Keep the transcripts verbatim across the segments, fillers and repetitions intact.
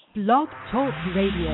Blog Talk Radio.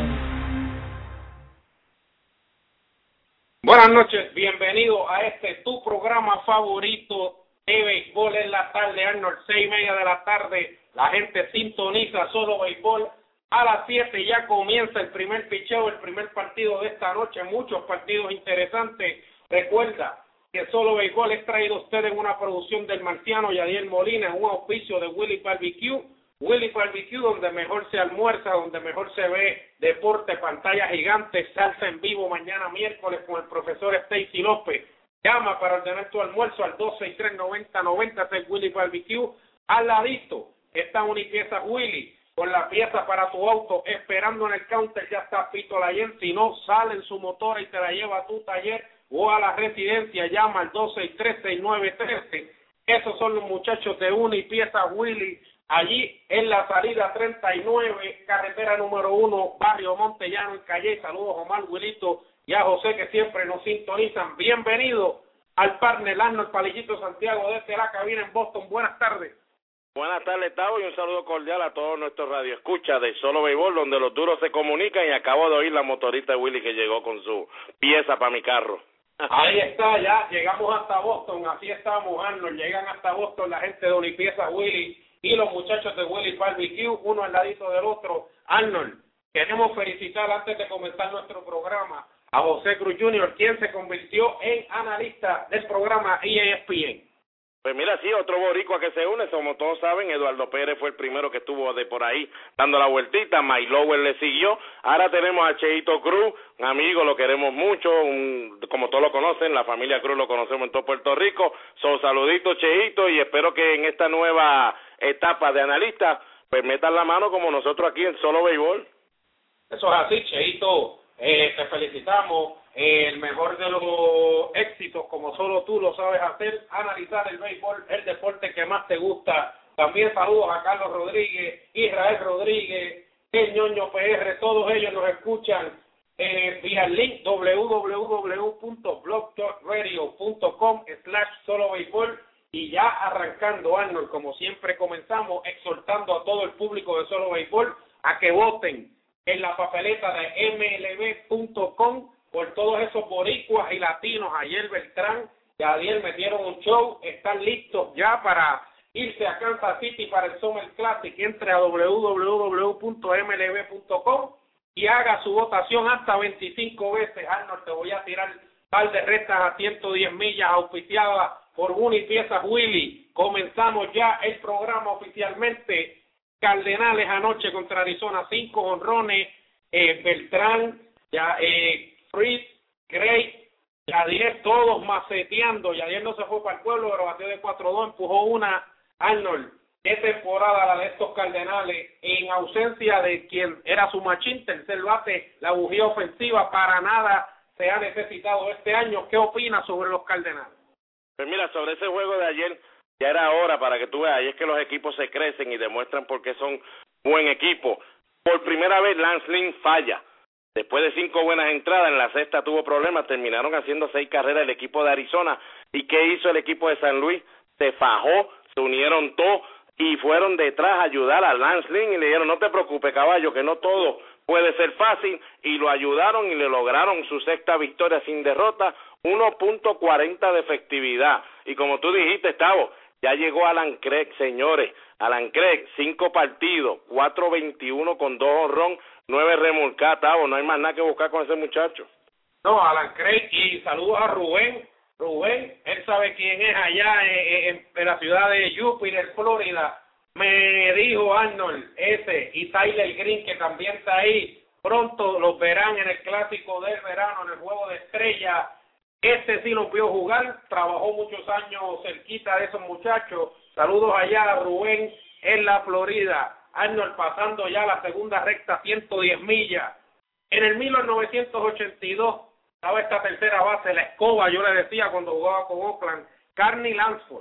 Buenas noches, bienvenido a este tu programa favorito de béisbol en la tarde, Arnold, seis y media de la tarde. La gente sintoniza Solo Béisbol. A las siete ya comienza el primer picheo, el primer partido de esta noche, muchos partidos interesantes. Recuerda que Solo Béisbol es traído a usted en una producción del Marciano Yadiel Molina, en un auspicio de Willy Barbecue. Willy Barbecue, donde mejor se almuerza, donde mejor se ve deporte, pantalla gigante, salsa en vivo mañana miércoles con el profesor Stacy López. Llama para ordenar tu almuerzo al dos seis tres, noventa noventa, es Willy Barbecue. Al ladito está Unipiezas Willy, con la pieza para tu auto, esperando en el counter, ya está Pito Layen. Si no, sale en su motora y te la lleva a tu taller o a la residencia. Llama al dos seis tres, seis nueve uno tres. Esos son los muchachos de Unipiezas Willy, allí en la salida treinta y nueve, carretera número uno, barrio Montellano, en Calle. Saludos a Omar, Wilito y a José, que siempre nos sintonizan. Bienvenido al partner Arnold Palillito Santiago desde la cabina en Boston. Buenas tardes. Buenas tardes, Tavo, y un saludo cordial a todos nuestros radioescuchas de Solo Béisbol, donde los duros se comunican, y acabo de oír la motorista de Willy que llegó con su pieza para mi carro. Ahí está, ya llegamos hasta Boston, así estamos, Arnold. Llegan hasta Boston la gente de Unipiezas Willy y los muchachos de Willy Barbecue, uno al ladito del otro. Arnold, queremos felicitar antes de comenzar nuestro programa a José Cruz junior, quien se convirtió en analista del programa E S P N. Pues mira, sí, otro boricua que se une, como todos saben, Eduardo Pérez fue el primero que estuvo de por ahí dando la vueltita, Mike Lowell le siguió, ahora tenemos a Cheito Cruz, un amigo, lo queremos mucho, un, como todos lo conocen, la familia Cruz lo conocemos en todo Puerto Rico, son saluditos Cheito, y espero que en esta nueva etapa de analista, pues metan la mano como nosotros aquí en Solo Béisbol. Eso es así, Cheito, eh, te felicitamos. El mejor de los éxitos, como solo tú lo sabes hacer, analizar el béisbol, el deporte que más te gusta. También saludos a Carlos Rodríguez, Israel Rodríguez, el Ñoño P R, todos ellos nos escuchan eh, vía el link doble u doble u doble u punto blog talk radio punto com slash solo béisbol. Y ya arrancando, Arnold, como siempre comenzamos, exhortando a todo el público de Solo Béisbol a que voten en la papeleta de M L B punto com por todos esos boricuas y latinos. Ayer Beltrán y Adiel metieron un show, están listos ya para irse a Kansas City para el Summer Classic. Entre a doble u doble u doble u punto m l b punto com y haga su votación hasta veinticinco veces. Arnold, te voy a tirar un par de rectas a ciento diez millas auspiciadas por Unipiezas Willy. Comenzamos ya el programa oficialmente. Cardenales anoche contra Arizona, cinco jonrones, eh, Beltrán, ya eh, Fritz, Gray, Yadier, todos maceteando. Yadier no se fue para el pueblo, pero batió de cuatro dos, empujó una. Arnold, qué temporada la de estos Cardenales, en ausencia de quien era su machín, tercer bate, la bujía ofensiva para nada se ha necesitado este año. ¿Qué opinas sobre los Cardenales? Pues mira, sobre ese juego de ayer, ya era hora para que tú veas, y es que los equipos se crecen y demuestran por qué son buen equipo. Por primera vez Lance Lynn falla. Después de cinco buenas entradas, en la sexta tuvo problemas, terminaron haciendo seis carreras el equipo de Arizona. ¿Y qué hizo el equipo de San Luis? Se fajó, se unieron todos y fueron detrás a ayudar a Lance Lynn y le dijeron, no te preocupes, caballo, que no todo puede ser fácil, y lo ayudaron y le lograron su sexta victoria sin derrota, uno punto cuarenta de efectividad. Y como tú dijiste, Tavo, ya llegó Alan Craig, señores. Alan Craig, cinco partidos, cuatro veintiuno con dos honrón, nueve remolcadas, Tavo. No hay más nada que buscar con ese muchacho. No, Alan Craig, y saludos a Rubén. Rubén, él sabe quién es allá en, en, en la ciudad de Jupiter, Florida. Me dijo Arnold, ese, y Tyler Green, que también está ahí. Pronto los verán en el clásico del verano, en el juego de estrella. Este sí lo vio jugar, trabajó muchos años cerquita de esos muchachos. Saludos allá a Rubén en la Florida. Arnold, pasando ya la segunda recta, ciento diez millas. En el mil novecientos ochenta y dos estaba esta tercera base, la escoba, yo le decía cuando jugaba con Oakland, Carney Lansford.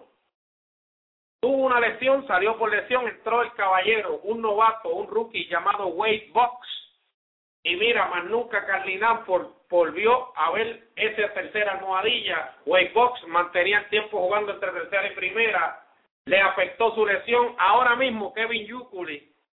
Tuvo una lesión, salió por lesión, entró el caballero, un novato, un rookie llamado Wade Box. Y mira, más nunca Carney Lansford volvió a ver esa tercera almohadilla. Wade Box mantenía el tiempo jugando entre tercera y primera. Le afectó su lesión. Ahora mismo Kevin Youkilis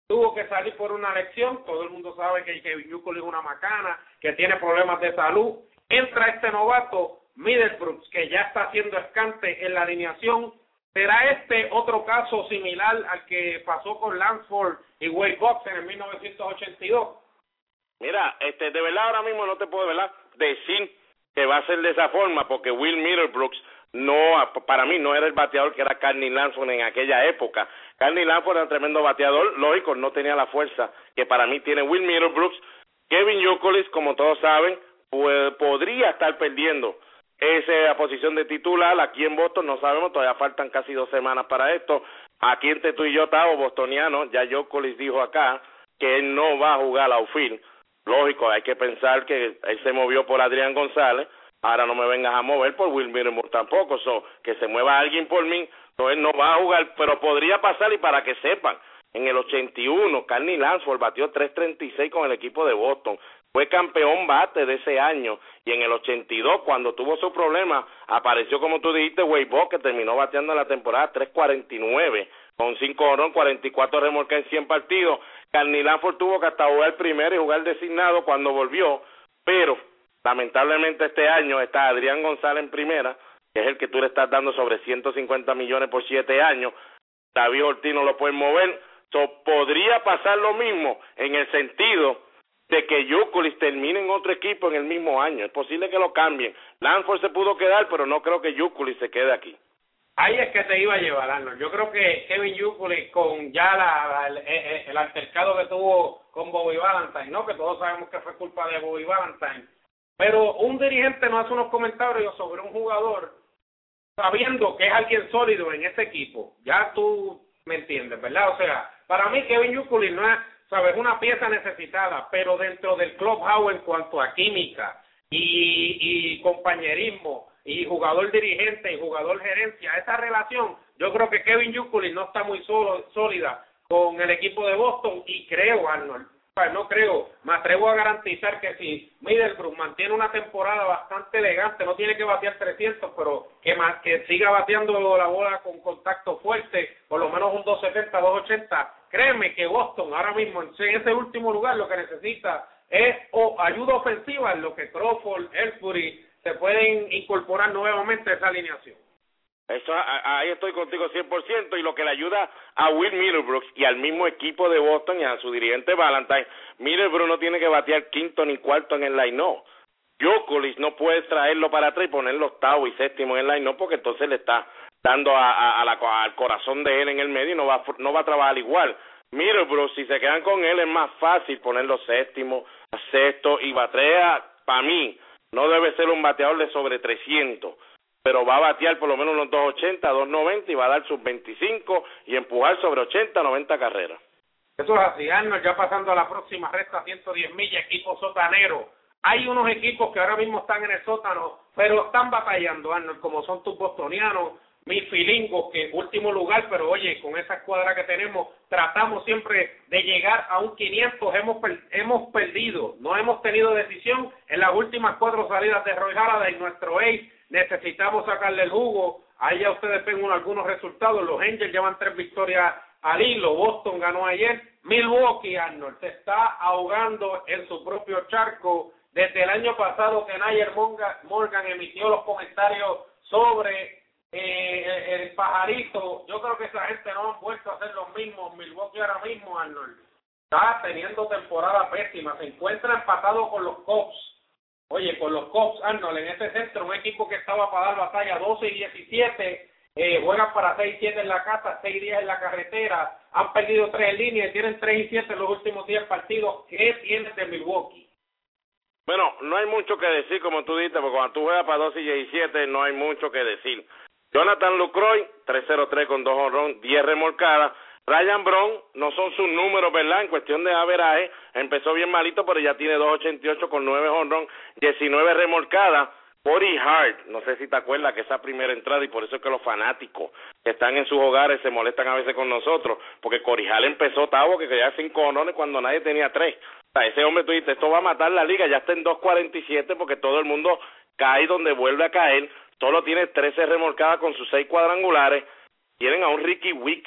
tuvo que salir por una lesión, todo el mundo sabe que Kevin Youkilis es una macana, que tiene problemas de salud, entra este novato, Middlebrooks, que ya está haciendo escante en la alineación. ¿Será este otro caso similar al que pasó con Lansford y Wade Boggs en el mil novecientos ochenta y dos? Mira, este, de verdad ahora mismo no te puedo, ¿verdad?, decir que va a ser de esa forma, porque Will Middlebrooks no, para mí no era el bateador que era Carney Lansford en aquella época. Carney Lansford era un tremendo bateador, lógico, no tenía la fuerza que para mí tiene Will Middlebrooks. Kevin Youkilis, como todos saben, pues, podría estar perdiendo esa posición de titular aquí en Boston, no sabemos, todavía faltan casi dos semanas para esto. Aquí entre tú y yo, Tavo, bostoniano, ya Youkilis dijo acá que él no va a jugar outfield. Lógico, hay que pensar que él se movió por Adrián González, ahora no me vengas a mover por Will Middlebrooks tampoco, so, que se mueva alguien por mí, entonces no va a jugar, pero podría pasar. Y para que sepan, en el ochenta y uno, Carney Lansford batió tres treinta y seis con el equipo de Boston, fue campeón bate de ese año, y en el ochenta y dos, cuando tuvo su problema, apareció, como tú dijiste, Wade Boggs, que terminó bateando en la temporada tres cuarenta y nueve, con cinco honrones, cuarenta y cuatro remolcadas en cien partidos. Carney Lansford tuvo que hasta jugar primero y jugar designado cuando volvió, pero lamentablemente este año está Adrián González en primera, que es el que tú le estás dando sobre ciento cincuenta millones por siete años. David Ortiz no lo pueden mover, so, podría pasar lo mismo en el sentido de que Youkilis termine en otro equipo en el mismo año. Es posible que lo cambien. Lansford se pudo quedar, pero no creo que Youkilis se quede aquí. Ahí es que te iba a llevar, Arnold. Yo creo que Kevin Youkilis, con ya la, la, el, el altercado que tuvo con Bobby Valentine, ¿no?, que todos sabemos que fue culpa de Bobby Valentine, pero un dirigente no hace unos comentarios sobre un jugador sabiendo que es alguien sólido en ese equipo. Ya tú me entiendes, ¿verdad? O sea, para mí Kevin Youkilis no es, sabes, una pieza necesitada, pero dentro del clubhouse en cuanto a química y, y compañerismo y jugador dirigente y jugador gerencia, esa relación, yo creo que Kevin Youkilis no está muy solo, sólida con el equipo de Boston, y creo, Arnold, no creo, me atrevo a garantizar que si Middlebrooks mantiene una temporada bastante elegante, no tiene que batear trescientos, pero que más que siga bateando la bola con contacto fuerte, por lo menos un dos setenta, dos ochenta, créeme que Boston ahora mismo en ese último lugar lo que necesita es o ayuda ofensiva, en lo que Crawford, Ellsbury se pueden incorporar nuevamente a esa alineación. Eso, ahí estoy contigo cien por ciento, y lo que le ayuda a Will Middlebrooks y al mismo equipo de Boston y a su dirigente Valentine, Middlebrooks no tiene que batear quinto ni cuarto en el line-up. Youkilis no puede traerlo para atrás y ponerlo octavo y séptimo en el line-up, porque entonces le está dando a, a, a la, al corazón de él en el medio y no va, no va a trabajar igual. Middlebrooks, si se quedan con él, es más fácil ponerlo séptimo, sexto, y batea, para mí, no debe ser un bateador de sobre trescientos, pero va a batear por lo menos unos dos ochenta, dos noventa, y va a dar sus veinticinco y empujar sobre ochenta, noventa carreras. Eso es así, Arnold. Ya pasando a la próxima recta, ciento diez millas, equipo sotanero. Hay unos equipos que ahora mismo están en el sótano, pero están batallando, Arnold, como son tus bostonianos, mis filingos, que en último lugar, pero oye, con esa escuadra que tenemos, tratamos siempre de llegar a un quinientos, hemos, per hemos perdido, no hemos tenido decisión en las últimas cuatro salidas de Roy Halladay, nuestro ace. Necesitamos sacarle el jugo. Ahí ya ustedes ven uno, algunos resultados. Los Angels llevan tres victorias al hilo. Boston ganó ayer. Milwaukee, Arnold, se está ahogando en su propio charco. Desde el año pasado que Nayer Morgan emitió los comentarios sobre eh, el pajarito, yo creo que esa gente no han vuelto a hacer los mismos. Milwaukee ahora mismo, Arnold, está teniendo temporada pésima. Se encuentra empatado con los Cubs. Oye, con los Cubs, Arnold, en ese centro, un equipo que estaba para dar batalla doce y diecisiete, eh, juegan para seis y siete en la casa, seis y diez en la carretera, han perdido tres en línea y tienen tres y siete en los últimos diez partidos. ¿Qué tienes de Milwaukee? Bueno, no hay mucho que decir, como tú dices, porque cuando tú juegas para doce y diecisiete no hay mucho que decir. Jonathan Lucroy, tres cero tres con dos honrones, diez remolcadas. Ryan Braun, no son sus números, ¿verdad? En cuestión de averaje, empezó bien malito, pero ya tiene dos ochenta y ocho con nueve honrón, diecinueve remolcadas. Cody Hart, no sé si te acuerdas que esa primera entrada, y por eso es que los fanáticos que están en sus hogares se molestan a veces con nosotros, porque Cody Hart empezó Tavo que quería cinco honrones cuando nadie tenía tres. O sea, ese hombre, tú dices, esto va a matar la liga, ya está en dos cuarenta y siete, porque todo el mundo cae donde vuelve a caer. Solo tiene trece remolcadas con sus seis cuadrangulares. Tienen a un Ricky Weeks,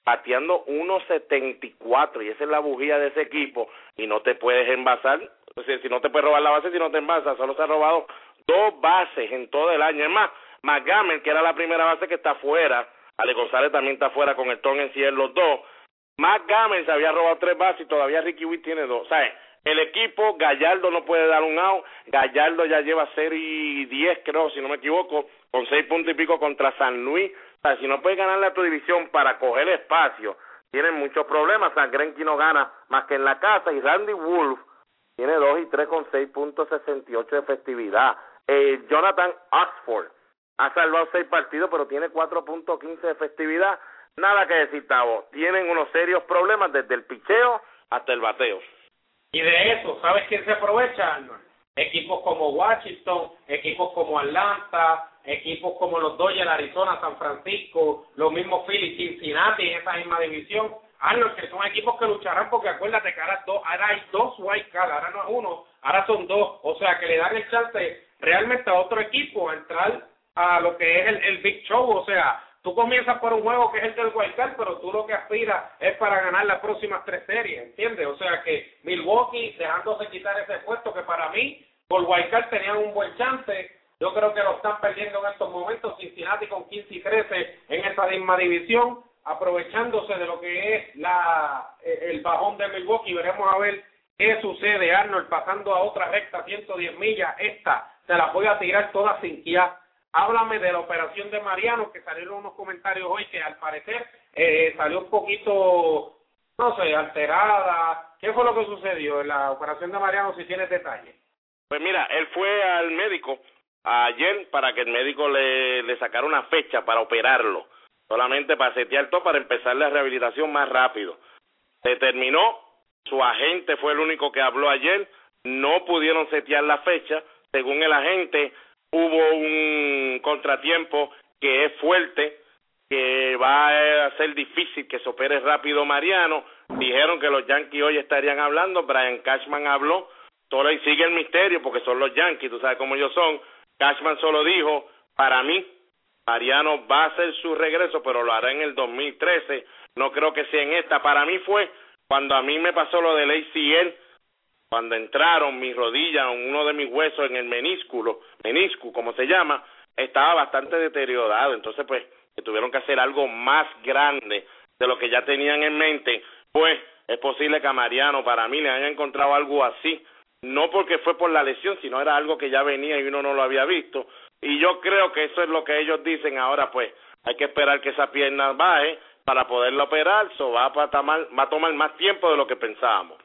bateando uno setenta y cuatro, y esa es la bujía de ese equipo, y no te puedes envasar, o sea, si no te puedes robar la base, si no te envasas, solo se ha robado dos bases en todo el año. Es más, McGammon, que era la primera base que está fuera, Ale González también está fuera con el Tom en sí, los dos, McGammon se había robado tres bases y todavía Ricky Witt tiene dos. O sea, el equipo, Gallardo no puede dar un out, Gallardo ya lleva cero y diez, creo, si no me equivoco, con seis puntos y pico contra San Luis. O sea, si no puedes ganarle a tu división para coger espacio, tienen muchos problemas. O sea, Greinke no gana más que en la casa, y Randy Wolf tiene dos y tres con seis punto sesenta y ocho de efectividad. Eh, Jonathan Oxford ha salvado seis partidos, pero tiene cuatro punto quince de efectividad. Nada que decir, Tavo. Tienen unos serios problemas desde el picheo hasta el bateo. Y de eso, ¿sabes quién se aprovecha, Arnold? Equipos como Washington, equipos como Atlanta, equipos como los Dodgers, Arizona, San Francisco, los mismos Phillies, Cincinnati en esa misma división. Arnold, que son equipos que lucharán, porque acuérdate que ahora, dos, ahora hay dos wild cards, ahora no es uno, ahora son dos. O sea, que le dan el chance realmente a otro equipo a entrar a lo que es el, el Big Show. O sea, tú comienzas por un juego que es el del wild card, pero tú lo que aspiras es para ganar las próximas tres series, ¿entiendes? O sea que Milwaukee, dejándose quitar ese puesto que para mí, por wild card tenían un buen chance, yo creo que lo están perdiendo en estos momentos. Cincinnati con quince y trece en esa misma división, aprovechándose de lo que es la el bajón de Milwaukee. Veremos a ver qué sucede, Arnold, pasando a otra recta, ciento diez millas. Esta se la voy a tirar toda sin guiar. Háblame de la operación de Mariano, que salieron unos comentarios hoy que al parecer eh, salió un poquito, no sé, alterada. ¿Qué fue lo que sucedió en la operación de Mariano, si tienes detalles? Pues mira, él fue al médico ayer para que el médico le, le sacara una fecha para operarlo, solamente para setear todo, para empezar la rehabilitación más rápido. Se terminó, su agente fue el único que habló ayer, no pudieron setear la fecha, según el agente hubo un contratiempo que es fuerte, que va a ser difícil que se opere rápido Mariano. Dijeron que los Yankees hoy estarían hablando, Brian Cashman habló, solo y sigue el misterio porque son los Yankees, tú sabes cómo ellos son. Cashman solo dijo, para mí, Mariano va a hacer su regreso, pero lo hará en el dos mil trece, no creo que sea en esta. Para mí fue cuando a mí me pasó lo del A C L, cuando entraron mis rodillas, uno de mis huesos en el menisculo, menisco, como se llama, estaba bastante deteriorado. Entonces, pues, que tuvieron que hacer algo más grande de lo que ya tenían en mente. Pues, es posible que a Mariano, para mí, le haya encontrado algo así. No porque fue por la lesión, sino era algo que ya venía y uno no lo había visto. Y yo creo que eso es lo que ellos dicen. Ahora, pues, hay que esperar que esa pierna baje para poderla operar. Eso va a tomar, va a tomar más tiempo de lo que pensábamos.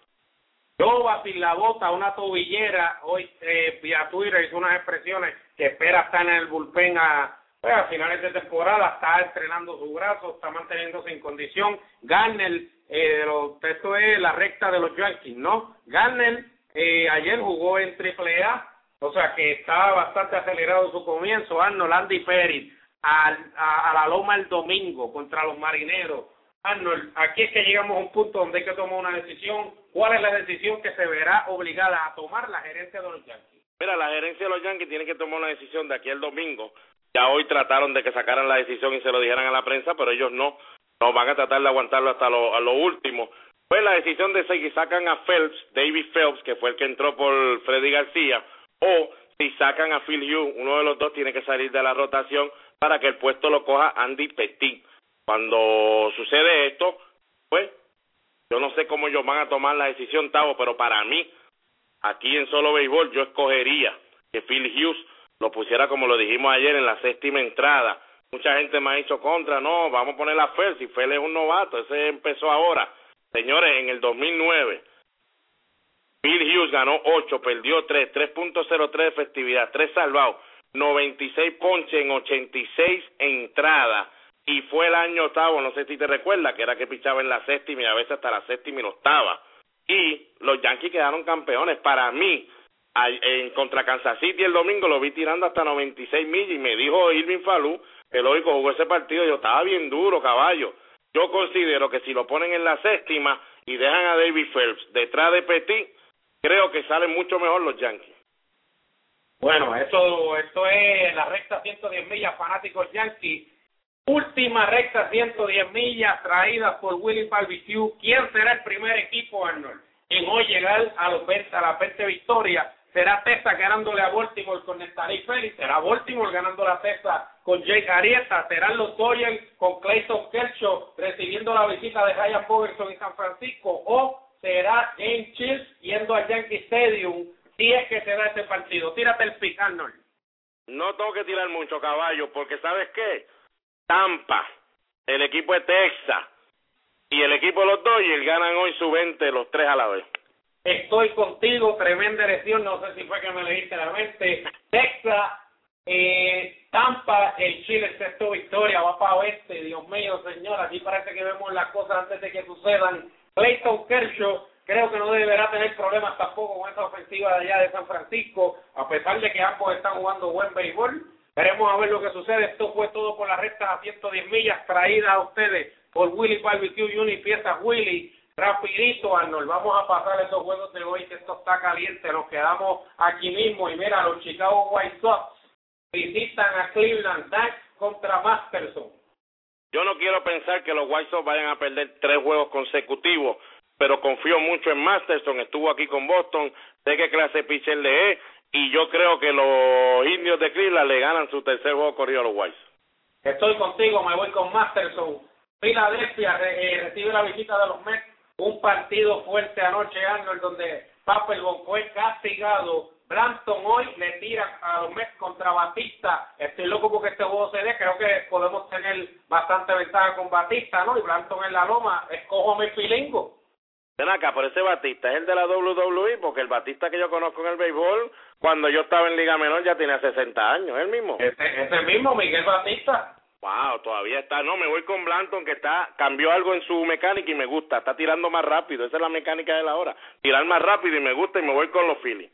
Yo sin la bota, una tobillera, hoy eh, vía Twitter hizo unas expresiones que espera estar en el bullpen a, pues, a finales de temporada, está entrenando su brazo, está manteniéndose en condición. Garner, eh, de los, esto es la recta de los Yankees, ¿no? Garner eh, ayer jugó en triple A, o sea que está bastante acelerado su comienzo. Arnold, Andy Pérez, a, a, a la loma el domingo contra los Marineros. Arnold, aquí es que llegamos a un punto donde hay que tomar una decisión. ¿Cuál es la decisión que se verá obligada a tomar la gerencia de los Yankees? Mira, la gerencia de los Yankees tiene que tomar una decisión de aquí al domingo. Ya hoy trataron de que sacaran la decisión y se lo dijeran a la prensa, pero ellos no, no van a tratar de aguantarlo hasta lo, a lo último. Pues la decisión de si sacan a Phelps, David Phelps, que fue el que entró por Freddy García, o si sacan a Phil Hughes, uno de los dos tiene que salir de la rotación para que el puesto lo coja Andy Petit. Cuando sucede esto, pues, yo no sé cómo ellos van a tomar la decisión, Tavo, pero para mí, aquí en Solo Béisbol, yo escogería que Phil Hughes lo pusiera, como lo dijimos ayer, en la séptima entrada. Mucha gente me ha dicho contra, no, vamos a poner a Phelps, y Phelps es un novato, ese empezó ahora. Señores, en el dos mil nueve, Phil Hughes ganó ocho, perdió tres, tres punto cero tres de efectividad, tres salvados, noventa y seis ponches en ochenta y seis entradas. Y fue el año octavo, no sé si te recuerdas, que era que pichaba en la séptima y a veces hasta la séptima y la octava. Y los Yankees quedaron campeones. Para mí, en contra Kansas City el domingo lo vi tirando hasta noventa y seis millas y me dijo Irving Falú, el hoy que jugó ese partido, yo estaba bien duro, caballo. Yo considero que si lo ponen en la séptima y dejan a David Phelps detrás de Petit, creo que salen mucho mejor los Yankees. Bueno, esto, esto es la recta ciento diez millas, fanáticos Yankees. Última recta, ciento diez millas, traída por Willy Barbecue. ¿Quién será el primer equipo, Arnold, en hoy llegar a, los veinte, a la veinte victorias? ¿Será Texas ganándole a Baltimore con Neftali Félix? ¿Será Baltimore ganando la Texas con Jake Arrieta? ¿Serán los Dodgers con Clayton Kershaw recibiendo la visita de Ryan Bogerson en San Francisco? ¿O será James Shields yendo al Yankee Stadium si es que se da ese partido? Tírate el pick, Arnold. No tengo que tirar mucho, caballo, porque ¿sabes qué? Tampa, el equipo de Texas y el equipo de los Dodgers ganan hoy su veinte, los tres a la vez. Estoy contigo, tremenda elección, no sé si fue que me leíste la mente. Texas, eh, Tampa, el Chile, sexto victoria, va para oeste, Dios mío, señor, aquí parece que vemos las cosas antes de que sucedan. Clayton Kershaw, creo que no deberá tener problemas tampoco con esa ofensiva de allá de San Francisco, a pesar de que ambos están jugando buen béisbol. Veremos a ver lo que sucede. Esto fue todo por la recta a ciento diez millas, traída a ustedes por Willy Barbecue y Unipiezas Willy. Rapidito, Arnold, vamos a pasar esos juegos de hoy, que esto está caliente. Nos quedamos aquí mismo y mira, los Chicago White Sox visitan a Cleveland, Dax contra Masterson. Yo no quiero pensar que los White Sox vayan a perder tres juegos consecutivos, pero confío mucho en Masterson. Estuvo aquí con Boston, sé qué clase de pitcher le es, y yo creo que los indios de Cleveland le ganan su tercer juego corrido a los White Sox. Estoy contigo, me voy con Masterson. Filadelfia eh, recibe la visita de los Mets. Un partido fuerte anoche, Arnold, donde Papelbon fue castigado. Blanton hoy le tira a los Mets contra Batista. Estoy loco porque este juego se dé. Creo que podemos tener bastante ventaja con Batista, ¿no? Y Blanton en la loma. Escojo mi filingo. Ven acá, pero ese Batista es el de la doble u doble u E, porque el Batista que yo conozco en el béisbol, cuando yo estaba en Liga Menor ya tenía sesenta años, ¿es el mismo? Ese, ese mismo, Miguel Batista. Wow, todavía está. No, me voy con Blanton, que está cambió algo en su mecánica y me gusta. Está tirando más rápido. Esa es la mecánica de la hora. Tirar más rápido y me gusta y me voy con los Phillies.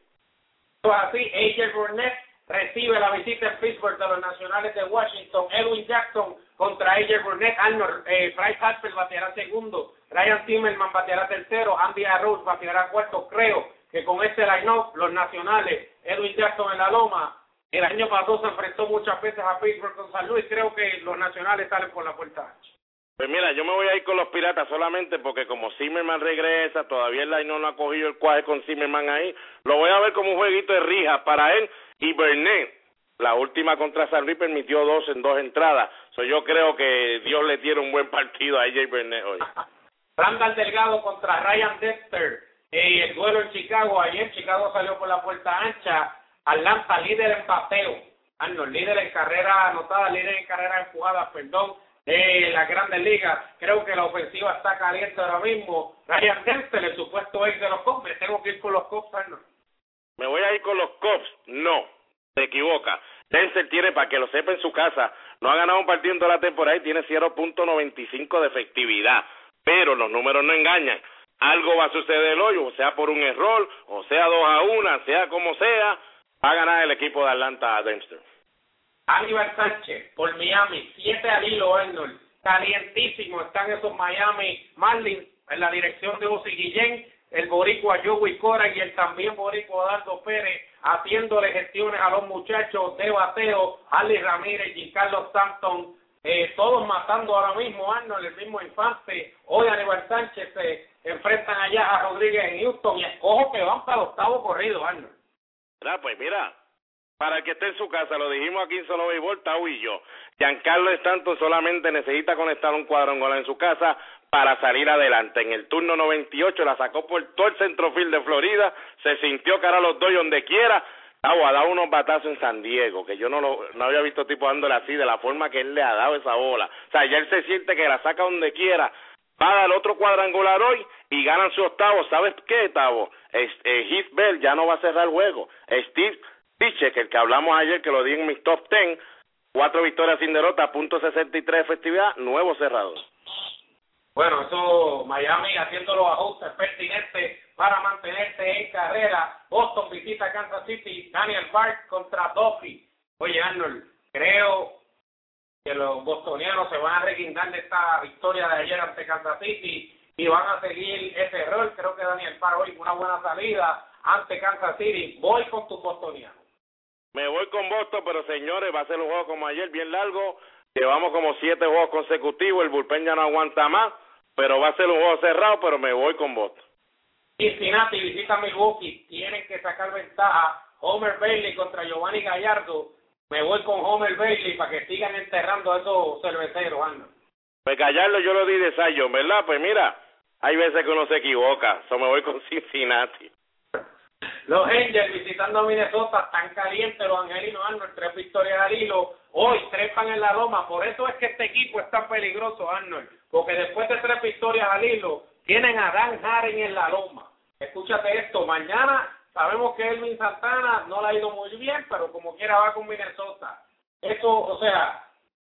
Así, A J Burnett recibe la visita en Pittsburgh de los Nacionales de Washington. Edwin Jackson contra A J Burnett. Arnold, eh, Bryce Harper bateará segundo. Ryan Zimmerman bateará tercero. Andy Arroyo bateará cuarto. Creo que con este line-up, los Nacionales, Edwin Jackson en la loma. El año pasado se enfrentó muchas veces a Pittsburgh con San Luis. Creo que los Nacionales salen por la puerta ancha. Pues mira, yo me voy a ir con los Piratas solamente porque como Zimmerman regresa, todavía el line no ha cogido el cuaje con Zimmerman ahí. Lo voy a ver como un jueguito de rija para él. Y Burnett, la última contra San Luis, permitió dos en dos entradas. So, yo creo que Dios le tiene un buen partido a A J Burnett hoy. Randall Delgado contra Ryan Dexter. Eh, el duelo en Chicago. Ayer Chicago salió por la puerta ancha. Atlanta, líder en bateo. Arnold, líder en carrera anotada, líder en carrera empujada, perdón, de las Grandes Ligas. Creo que la ofensiva está caliente ahora mismo. Ryan Dexter, el supuesto ex de los Cubs. Me tengo que ir con los Cubs, Arnold. ¿Me voy a ir con los Cubs? No, se equivoca. Dexter tiene, para que lo sepa en su casa, no ha ganado un partido en toda la temporada y tiene cero punto noventa y cinco de efectividad. Pero los números no engañan. Algo va a suceder hoy, o sea por un error, o sea dos a una, sea como sea. Va a ganar el equipo de Atlanta a Dexter. Aníbal Sánchez por Miami, siete al hilo, Arnold. Calientísimo están esos Miami Marlins en la dirección de Ozzy Guillén, el boricua Joey Cora y el también boricua Dardo Pérez haciéndole gestiones a los muchachos de bateo, Ali Ramírez, Giancarlo Stanton, eh, todos matando ahora mismo, Arnold, el mismo Infante. Hoy Aníbal Sánchez se enfrentan allá a Rodríguez en Houston y escojo que van para el octavo corrido, Arnold. Ah, pues mira, para el que esté en su casa, lo dijimos aquí en Solo Béisbol, Tau y yo. Giancarlo Stanton solamente necesita conectar un cuadrangular en su casa para salir adelante. En el turno noventa y ocho la sacó por todo el centrofield de Florida, se sintió cara a los dos y donde quiera. Tau ha dado unos batazos en San Diego, que yo no lo no había visto tipo dándole así, de la forma que él le ha dado esa bola. O sea, ya él se siente que la saca donde quiera. Va a dar otro cuadrangular hoy y ganan su octavo. ¿Sabes qué, Tavo? Este, eh, Heath Bell ya no va a cerrar el juego. Steve Pichek, el que hablamos ayer, que lo di en mis top ten, cuatro victorias sin derrota, punto sesenta y tres de efectividad, nuevo cerrador. Bueno, eso Miami haciendo los ajustes pertinentes para mantenerse en carrera. Boston visita Kansas City, Daniel Bard contra Duffy. Oye, Arnold, creo que los bostonianos se van a reguindar de esta victoria de ayer ante Kansas City y van a seguir ese error. Creo que Daniel Bard hoy una buena salida ante Kansas City. Voy con tus bostonianos. Me voy con Boston, pero señores, va a ser un juego como ayer, bien largo. Llevamos como siete juegos consecutivos, el bullpen ya no aguanta más, pero va a ser un juego cerrado, pero me voy con Boston. Cincinnati visita Milwaukee, tienen que sacar ventaja. Homer Bailey contra Giovanni Gallardo, me voy con Homer Bailey para que sigan enterrando a esos cerveceros, Arnold. Pues Gallardo yo lo di de Zion, ¿verdad? Pues mira, hay veces que uno se equivoca, so me voy con Cincinnati. Los Angels visitando a Minnesota, tan calientes los angelinos, Arnold, tres victorias al hilo, hoy trepan en la loma, por eso es que este equipo es tan peligroso, Arnold, porque después de tres victorias al hilo, tienen a Dan Haren en la loma. Escúchate esto, mañana sabemos que Elvin Santana no le ha ido muy bien, pero como quiera va con Minnesota. Eso, o sea,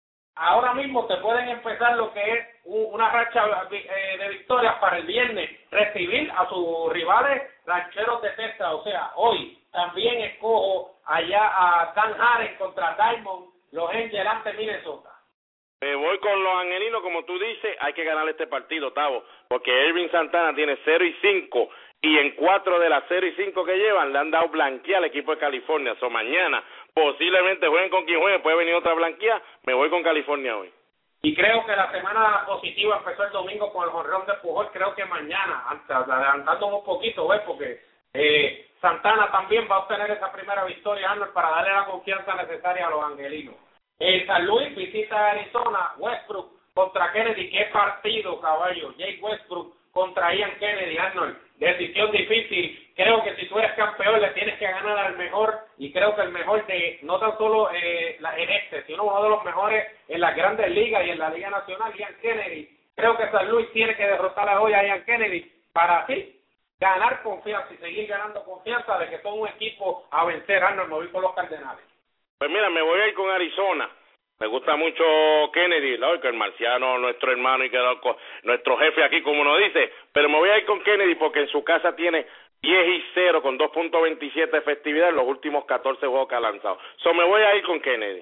ahora mismo te pueden empezar lo que es una racha de victorias para el viernes, recibir a sus rivales rancheros de Texas. O sea, hoy también escojo allá a Dan Haren contra Diamond, los Angels ante Minnesota. Me voy con los angelinos, como tú dices, hay que ganar este partido, Tavo, porque Elvin Santana tiene cero y cinco, y en cuatro de las cero y cinco que llevan le han dado blanquear al equipo de California. So mañana posiblemente jueguen con quien juegue, puede venir otra blanqueada, me voy con California hoy. Y creo que la semana positiva empezó el domingo con el jonrón de Pujol. Creo que mañana, adelantando un poquito, ¿ves? Porque eh, Santana también va a obtener esa primera victoria, Arnold, para darle la confianza necesaria a los angelinos. Eh, San Luis visita a Arizona, Westbrook contra Kennedy. ¿Qué partido, caballo? Jake Westbrook contra Ian Kennedy, Arnold. Decisión difícil. Creo que si tú eres campeón le tienes que ganar al mejor, y creo que el mejor de, no tan solo eh, la, en este, sino uno de los mejores en las grandes ligas y en la Liga Nacional, Ian Kennedy. Creo que San Luis tiene que derrotar a hoy a Ian Kennedy para así ganar confianza y seguir ganando confianza de que son un equipo a vencer. Arnold, me voy con los Cardenales. Pues mira, me voy a ir con Arizona. Me gusta mucho Kennedy, ¿no? Que el marciano, nuestro hermano y que nuestro jefe aquí, como uno dice, pero me voy a ir con Kennedy porque en su casa tiene diez y cero con dos punto veintisiete de efectividad en los últimos catorce juegos que ha lanzado. So me voy a ir con Kennedy.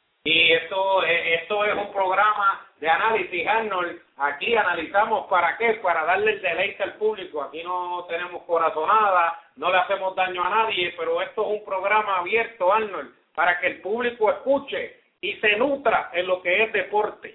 Y esto, esto es un programa de análisis, Arnold. Aquí analizamos para qué, para darle el deleite al público. Aquí no tenemos corazonada, no le hacemos daño a nadie, pero esto es un programa abierto, Arnold, para que el público escuche y se nutra en lo que es deporte.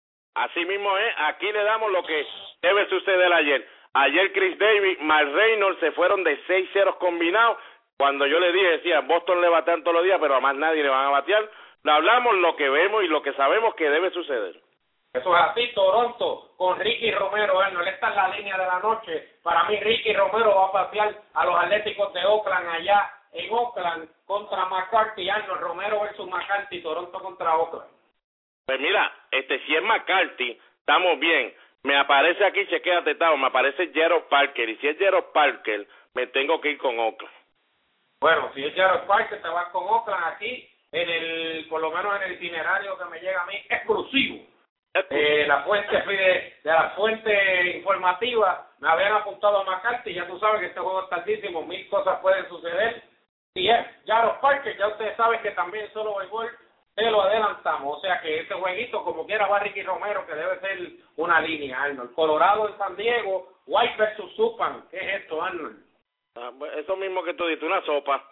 Así mismo es, aquí le damos lo que debe suceder ayer. Ayer Chris Davis, Mark Reynolds se fueron de seis ceros combinados. Cuando yo le dije, decía, Boston le batean todos los días, pero a más nadie le van a batear. Le hablamos lo que vemos y lo que sabemos que debe suceder. Eso es así. Toronto con Ricky Romero, Arnold. Esta es la línea de la noche. Para mí Ricky Romero va a pasear a los Atléticos de Oakland allá en Oakland contra McCarthy. Arnold, Romero versus McCarthy, Toronto contra Oakland. Pues mira, este si es McCarthy, estamos bien. Me aparece aquí, chequéate, Tavo, me aparece Gerald Parker, y si es Gerald Parker, me tengo que ir con Oakland. Bueno, si es Gerald Parker, te vas con Oakland aquí, en el, por lo menos en el itinerario que me llega a mí, exclusivo. Eh, la fuente de, de la fuente informativa me habían apuntado a McCarthy. Ya tú sabes que este juego es tardísimo, mil cosas pueden suceder. Si es Gerald Parker, ya ustedes saben que también solo béisbol se lo adelantamos, o sea que ese jueguito como quiera va Ricky Romero, que debe ser una línea, Arnold. Colorado en San Diego, White versus Supan. ¿Qué es esto, Arnold? Ah, eso mismo que tú dices, una sopa.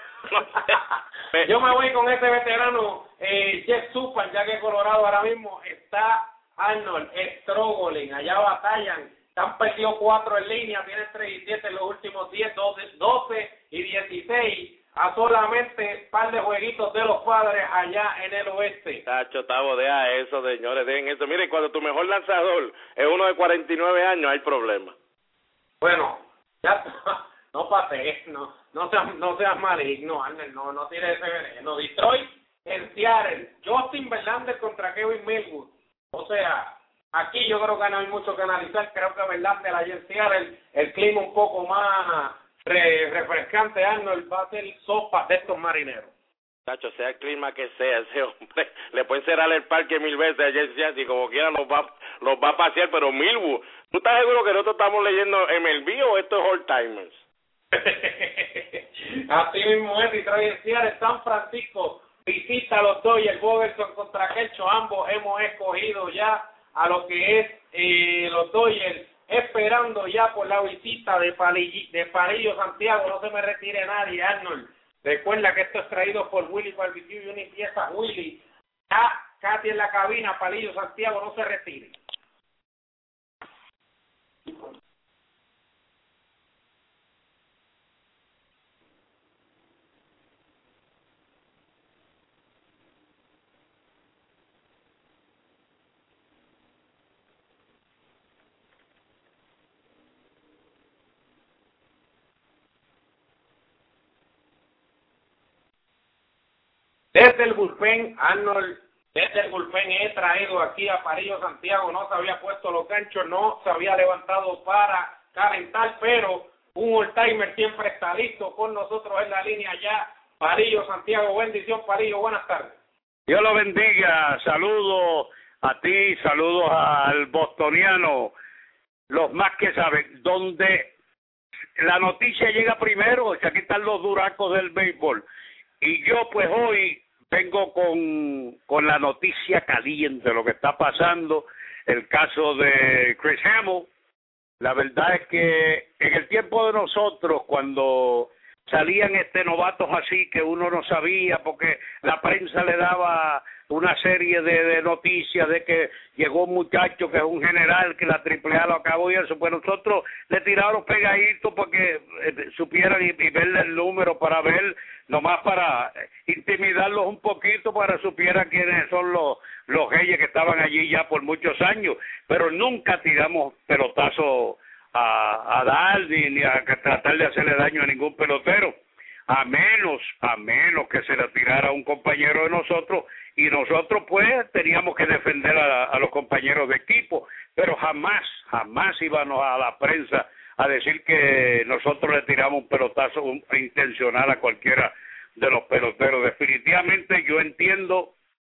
Yo me voy con ese veterano eh, Jeff Supan, ya que Colorado ahora mismo está, Arnold, struggling, allá batallan, han perdido cuatro en línea, tienen tres y siete en los últimos diez, doce, doce y dieciséis, a solamente un par de jueguitos de los Padres allá en el oeste. Tacho, Tavo, deja eso, señores, dejen eso. Miren, cuando tu mejor lanzador es uno de cuarenta y nueve años, hay problema. Bueno, ya no pases, no, no seas, no seas maligno, Arnold, no, no tires ese veneno. Detroit en Seattle, Justin Verlander contra Kevin Millwood. O sea, aquí yo creo que no hay mucho que analizar. Creo que Verlander allá en Seattle, el clima un poco más re, refrescante, Arnold, va a ser sopa de estos marineros. Tacho, sea el clima que sea, ese hombre le pueden cerrar el parque mil veces ayer, y como quiera los va, los va a pasear, pero Millwood, ¿tú estás seguro que nosotros estamos leyendo M L B o esto es Old Timers? Así mismo es. Detroit en Seattle, San Francisco visita a los Dodgers, Bogerson contra Kershaw. Ambos hemos escogido ya a lo que es eh, los Dodgers, esperando ya por la visita de Palillo, de Palillo Santiago. No se me retire nadie, Arnold. Recuerda que esto es traído por Willy Barbecue y una pieza Willy. Ya Katy en la cabina, Palillo Santiago, no se retire. Desde el bullpen, Arnold, desde el bullpen he traído aquí a Palillo Santiago, no se había puesto los ganchos, no se había levantado para calentar, pero un old-timer siempre está listo con nosotros en la línea ya. Palillo Santiago, bendición, Palillo, buenas tardes. Dios lo bendiga, saludos a ti, saludos al bostoniano, los más que saben, donde la noticia llega primero, que aquí están los duracos del béisbol, y yo pues hoy vengo con, con la noticia caliente, lo que está pasando, el caso de Chris Hamill. La verdad es que en el tiempo de nosotros, cuando salían este novatos así que uno no sabía, porque la prensa le daba una serie de, de noticias de que llegó un muchacho que es un general, que la triple A lo acabó y eso, pues nosotros le tirábamos pegaditos porque eh, supieran y, y verle el número para ver, nomás para intimidarlos un poquito, para que supieran quiénes son los, los reyes que estaban allí ya por muchos años, pero nunca tiramos pelotazos a, a dar ni, ni a tratar de hacerle daño a ningún pelotero, a menos, a menos que se le tirara a un compañero de nosotros, y nosotros pues teníamos que defender a, a los compañeros de equipo, pero jamás, jamás íbamos a la prensa a decir que nosotros le tiramos un pelotazo un, intencional a cualquiera de los peloteros. Definitivamente yo entiendo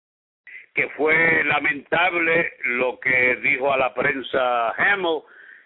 que fue lamentable lo que dijo a la prensa Hamill,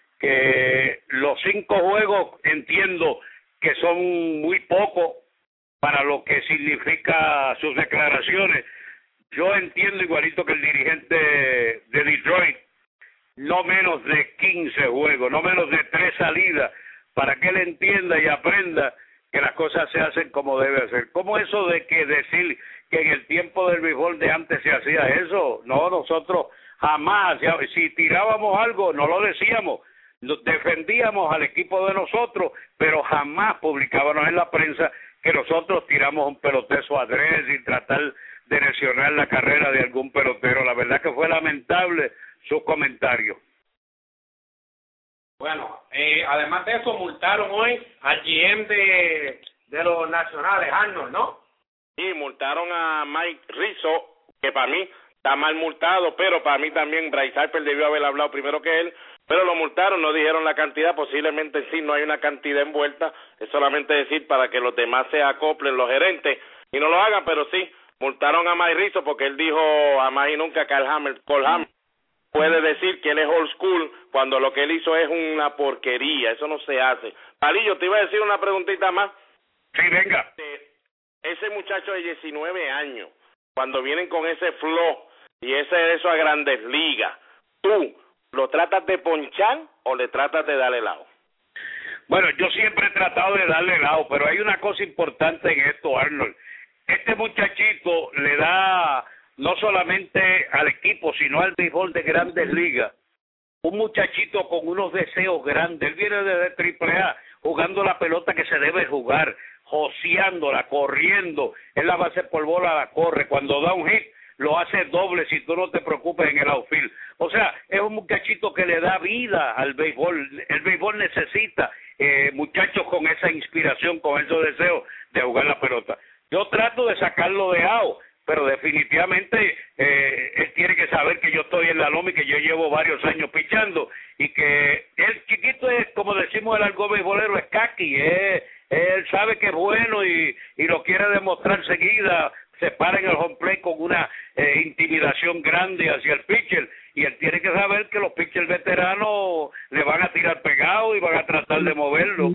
que los cinco juegos entiendo que son muy pocos para lo que significa sus declaraciones. Yo entiendo igualito que el dirigente de Detroit, no menos de quince juegos, no menos de tres salidas, para que él entienda y aprenda que las cosas se hacen como debe ser. ¿Cómo eso de que decir que en el tiempo del béisbol de antes se hacía eso? No, nosotros jamás, si tirábamos algo, no lo decíamos, defendíamos al equipo de nosotros, pero jamás publicábamos en la prensa que nosotros tiramos un pelotazo adrede sin tratar de lesionar la carrera de algún pelotero. La verdad que fue lamentable sus comentarios. Bueno, eh, además de eso, multaron hoy al G M de, de los Nacionales, Arnold, ¿no? Sí, multaron a Mike Rizzo, que para mí está mal multado, pero para mí también Bryce Harper debió haber hablado primero que él, pero lo multaron, no dijeron la cantidad, posiblemente sí, no hay una cantidad envuelta, es solamente decir para que los demás se acoplen, los gerentes, y no lo hagan, pero sí, multaron a Mike Rizzo porque él dijo a más y nunca Carl Hammer, Cole Hammer puede decir que él es old school cuando lo que él hizo es una porquería, eso no se hace. Palillo, te iba a decir una preguntita más. Sí, venga. Ese muchacho de diecinueve años, cuando vienen con ese flow y ese eso a Grandes Ligas, ¿tú lo tratas de ponchar o le tratas de darle lado? Bueno, yo siempre he tratado de darle lado, pero hay una cosa importante en esto, Arnold. Este muchachito le da no solamente al equipo, sino al béisbol de Grandes Ligas, un muchachito con unos deseos grandes. Él viene desde triple A, jugando la pelota que se debe jugar, joseándola, corriendo, en la base por bola la corre, cuando da un hit, lo hace doble si tú no te preocupes en el outfield. O sea, es un muchachito que le da vida al béisbol. El béisbol necesita eh, muchachos con esa inspiración, con esos deseos de jugar la pelota. Yo trato de sacarlo de out, pero definitivamente eh, él tiene que saber que yo estoy en la loma y que yo llevo varios años pichando, y que el chiquito es, como decimos el argot beisbolero, es kaki, eh, él sabe que es bueno y, y lo quiere demostrar enseguida, se para en el home plate con una eh, intimidación grande hacia el pitcher, y él tiene que saber que los pitchers veteranos le van a tirar pegado y van a tratar de moverlo.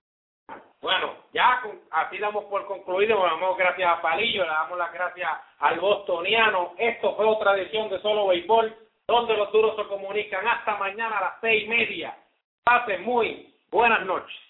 Bueno, ya así damos por concluido, le damos gracias a Palillo, le damos las gracias al bostoniano. Esto fue otra edición de Solo Béisbol, donde los duros se comunican. Hasta mañana a las seis y media. Pasen muy buenas noches.